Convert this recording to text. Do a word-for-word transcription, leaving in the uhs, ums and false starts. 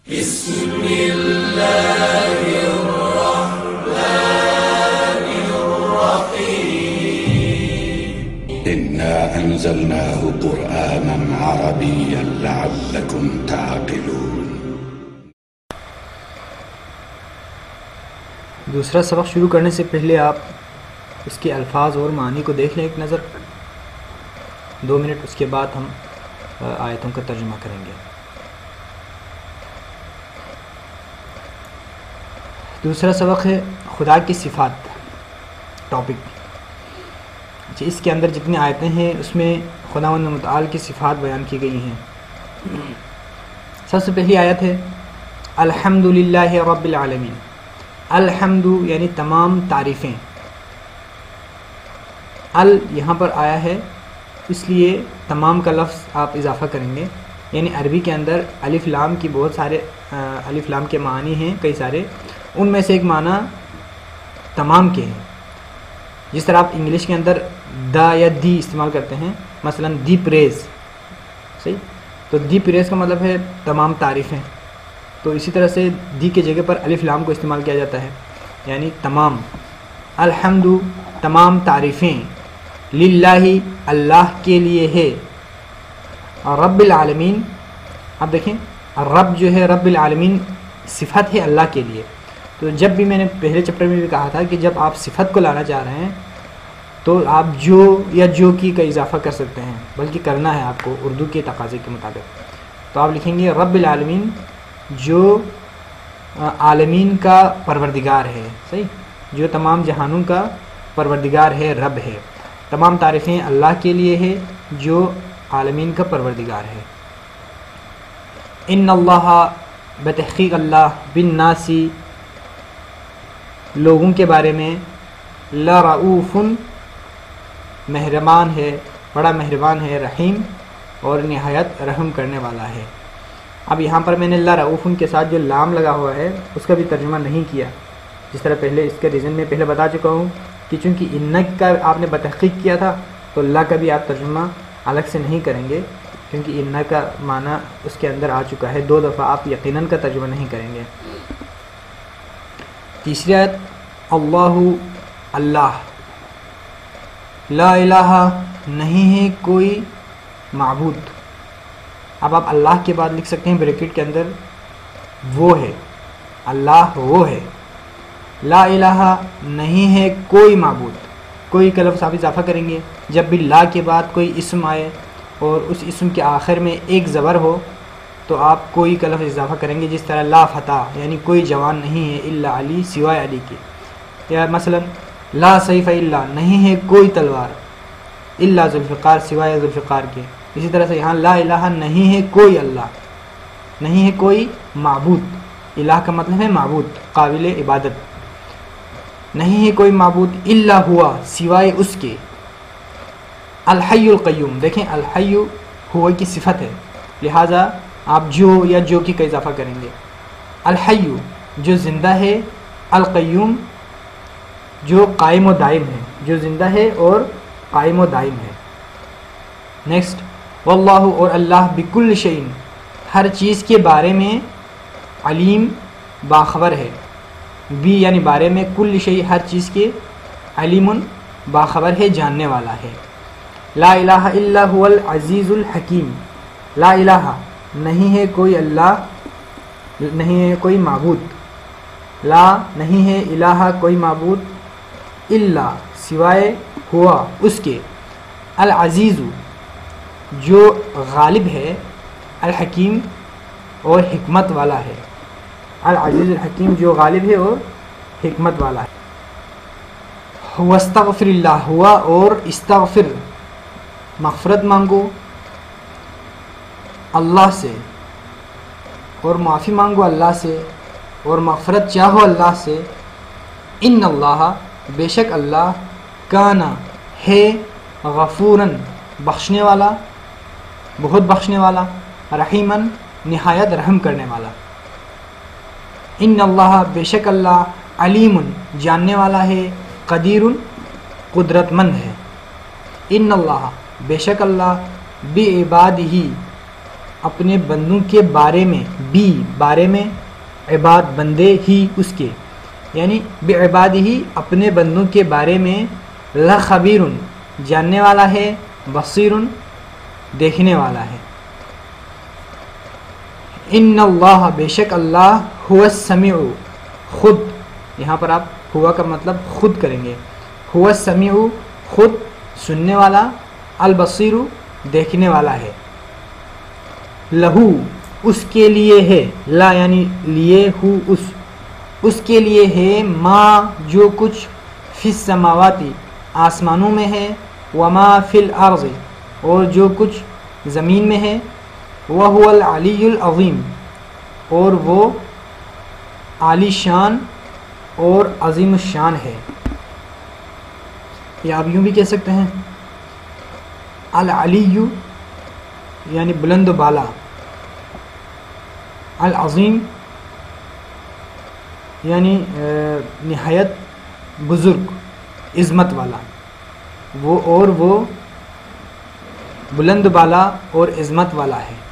بسم اللہ الرحمن الرحیم انا انزلناه قرآنا عربیا لعلکم تعقلون۔ دوسرا سبق شروع کرنے سے پہلے آپ اس کے الفاظ اور معنی کو دیکھ لیں ایک نظر، دو منٹ، اس کے بعد ہم آیتوں کا ترجمہ کریں گے۔ دوسرا سبق ہے خدا کی صفات، ٹاپک۔ اچھا، اس کے اندر جتنی آیتیں ہیں اس میں خداوند متعال کی صفات بیان کی گئی ہیں۔ سب سے پہلی آیت ہے الحمد للہ رب العالمین۔ الحمد یعنی تمام تعریفیں، ال یہاں پر آیا ہے اس لیے تمام کا لفظ آپ اضافہ کریں گے، یعنی عربی کے اندر الف لام کی بہت سارے الف لام کے معنی ہیں، کئی سارے، ان میں سے ایک معنی تمام کے ہیں۔ جس طرح آپ انگلش کے اندر دا یا دی استعمال کرتے ہیں، مثلا دی پریز، صحیح، تو دی پریز کا مطلب ہے تمام تعریفیں، تو اسی طرح سے دی کے جگہ پر الف لام کو استعمال کیا جاتا ہے، یعنی تمام۔ الحمد تمام تعریفیں، للہ اللہ کے لیے ہے، رب العالمین۔ اب دیکھیں رب جو ہے رب العالمین صفت ہے اللہ کے لیے، تو جب بھی میں نے پہلے چیپٹر میں بھی کہا تھا کہ جب آپ صفت کو لانا چاہ رہے ہیں تو آپ جو یا جو کی کا اضافہ کر سکتے ہیں، بلکہ کرنا ہے آپ کو اردو کے تقاضے کے مطابق۔ تو آپ لکھیں گے رب العالمین جو عالمین کا پروردگار ہے، صحیح، جو تمام جہانوں کا پروردگار ہے، رب ہے۔ تمام تعریفیں اللہ کے لیے ہے جو عالمین کا پروردگار ہے۔ ان اللہ بتحقیق اللہ بالناس لوگوں کے بارے میں لرؤوف مہربان ہے، بڑا مہربان ہے، رحیم اور نہایت رحم کرنے والا ہے۔ اب یہاں پر میں نے لرؤوف کے ساتھ جو لام لگا ہوا ہے اس کا بھی ترجمہ نہیں کیا، جس طرح پہلے اس کے ریزن میں پہلے بتا چکا ہوں کہ چونکہ انک کا آپ نے بتحقیق کیا تھا تو اللہ کا بھی آپ ترجمہ الگ سے نہیں کریں گے، کیونکہ انک کا معنی اس کے اندر آ چکا ہے، دو دفعہ آپ یقیناً کا ترجمہ نہیں کریں گے۔ تیسری آیت اللہ اللہ، لا الہ نہیں ہے کوئی معبود۔ اب آپ اللہ کے بعد لکھ سکتے ہیں بریکٹ کے اندر وہ ہے، اللہ وہ ہے، لا الہ نہیں ہے کوئی معبود، کوئی کا لفظ آپ اضافہ کریں گے جب بھی لا کے بعد کوئی اسم آئے اور اس اسم کے آخر میں ایک زبر ہو تو آپ کوئی کا لفظ اضافہ کریں گے، جس طرح لا فتح یعنی کوئی جوان نہیں ہے الا علی سوائے علی کے، یا مثلا لا سیف الا نہیں ہے کوئی تلوار الا ذوالفقار سوائے ذوالفقار کے۔ اسی طرح سے یہاں لا الہ نہیں ہے کوئی اللہ، نہیں ہے کوئی معبود، الہ کا مطلب ہے معبود، قابل عبادت، نہیں ہے کوئی معبود الا ہوا سوائے اس کے، الحی القیوم۔ دیکھیں الحی ہوا کی صفت ہے، لہٰذا آپ جو یا جو کی کا اضافہ کریں گے۔ الحی جو زندہ ہے، القیوم جو قائم و دائم ہے، جو زندہ ہے اور قائم و دائم ہے۔ نیکسٹ واللہ اور اللہ بکل شیء ہر چیز کے بارے میں علیم باخبر ہے، بی یعنی بارے میں، کل شیء ہر چیز کے، علیم باخبر ہے، جاننے والا ہے۔ لا الہ الا هو العزیز الحکیم، لا الہ نہیں ہے کوئی اللہ، نہیں ہے کوئی معبود، لا نہیں ہے الہ کوئی معبود، الا سوائے، ہوا اس کے، العزیز جو غالب ہے، الحکیم اور حکمت والا ہے، العزیز الحکیم جو غالب ہے اور حکمت والا ہے۔ واستغفر اللہ ہوا اور استغفر مغفرت مانگو اللہ سے، اور معافی مانگو اللہ سے، اور مغفرت چاہو اللہ سے، ان اللہ بے شک اللہ کانا ہے غفوراً بخشنے والا، بہت بخشنے والا، رحیماً نہایت رحم کرنے والا۔ ان اللہ بے شک اللہ علیم جاننے والا ہے، قدیر قدرت مند ہے۔ ان اللہ بے شک اللہ بعبادہ اپنے بندوں کے بارے میں، بی بارے میں، عباد بندے ہی اس کے، یعنی بعباد ہی اپنے بندوں کے بارے میں، لخبیر جاننے والا ہے، بصیر دیکھنے والا ہے۔ ان اللہ بے شک اللہ هو السمیع خود، یہاں پر آپ ہوا کا مطلب خود کریں گے، هو السمیع خود سننے والا، البصیر دیکھنے والا ہے، لہو اس کے لیے ہے، لا یعنی لیے ہو اس اس کے لیے ہے، ما جو کچھ فی السماواتی آسمانوں میں ہے، وما فی الارض اور جو کچھ زمین میں ہے، وہو العلی العظیم اور وہ عالی شان اور عظیم الشان ہے۔ یا آپ یوں بھی کہہ سکتے ہیں العلی یعنی بلند و بالا، العظیم یعنی نہایت بزرگ عظمت والا، وہ اور وہ بلند بالا اور عظمت والا ہے۔